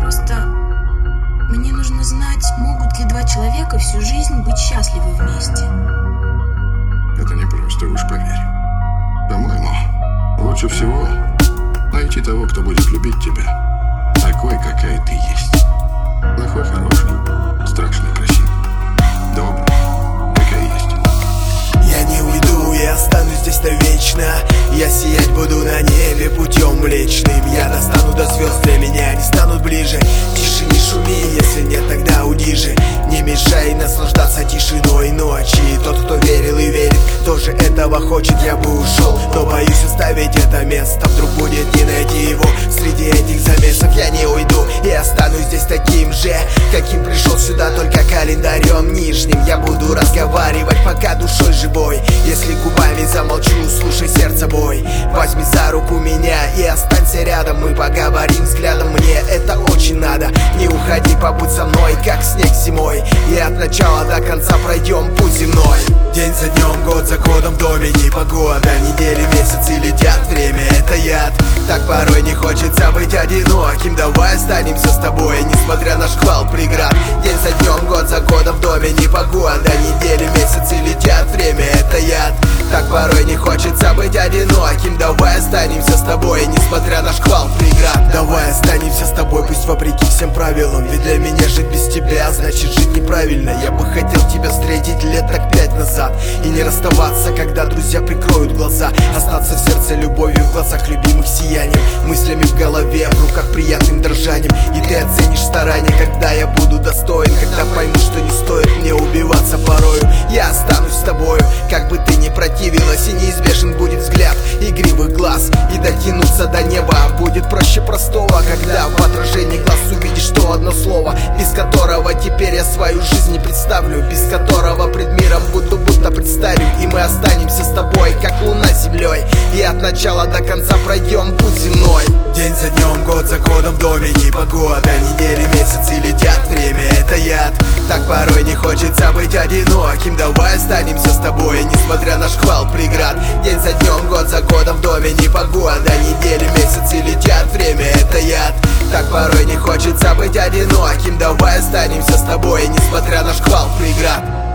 Просто мне нужно знать, могут ли два человека всю жизнь быть счастливы вместе. Это непросто, уж поверь. По-моему, лучше всего найти того, кто будет любить тебя такой, какая ты есть. Плохой, хороший, страшный, красивый, добрый, какая есть. Я не уйду, я останусь здесь навечно. Я сиять буду на небе путем млечным. Я достану до звезд, для меня они станут ближе. Тише, не шуми, если нет, тогда уйди же. Не мешай наслаждаться тишиной ночи. Тот, кто верил и верит, тоже этого хочет. Я бы ушел, но боюсь оставить это место. Вдруг будет не найти его среди этих замесов. Я не уйду и останусь здесь таким же, каким пришел сюда, только календарем нижним. Я буду разговаривать, пока душой живой. Если губами замолчу, слушай сердце бой. Возьми за руку меня и останься рядом. Мы поговорим взглядом, мне это очень надо. Не уходи, побудь со мной, как снег зимой. И от начала до конца пройдем путь земной. День за днем, год за годом, в доме непогода. Недели, месяцы летят, время это яд. Так порой не хочется быть одиноким. Давай останемся с тобой, несмотря на шквал преград. День за днем, год за годом, в доме непогода. Недели, месяцы летят, время это яд. Так порой не хочется быть одиноким. Давай останемся с тобой, несмотря на шквал преград. Давай останемся с тобой, пусть вопреки всем правилам. Ведь для меня жить без тебя значит жить неправильно. Я бы хотел тебя встретить лет так 5 назад и не расставаться, когда друзья прикроют глаза. Остаться в сердце любовью, в глазах любимых сиянием, мыслями в голове, в руках приятным дрожанием. И ты оценишь старания, когда я буду достоин. Когда пойму, что не стоит мне убиваться порою. Я останусь с тобою, как бы ты ни противилась. И неизбежен будет взгляд игривых глаз. И дотянуться до неба будет проще простого, когда в отражении глаз увидишь то одно слово, без которого теперь я свою жизнь не представлю, без которого пред миром буду будто представим. И мы останемся с тобой, как луна с землей. И от начала до конца пройдем путь земной. День за днем, год за годом, в доме непогода. Недели, месяцы летят, время это яд. Так порой не хочется быть одиноким. Давай останемся с тобой, несмотря на шквал преград. День за днем, год за годом, в доме непогода. Недели, месяцы летят, время это яд. Так порой не хочется быть одиноким. Давай останемся с тобой, несмотря на шквал преград.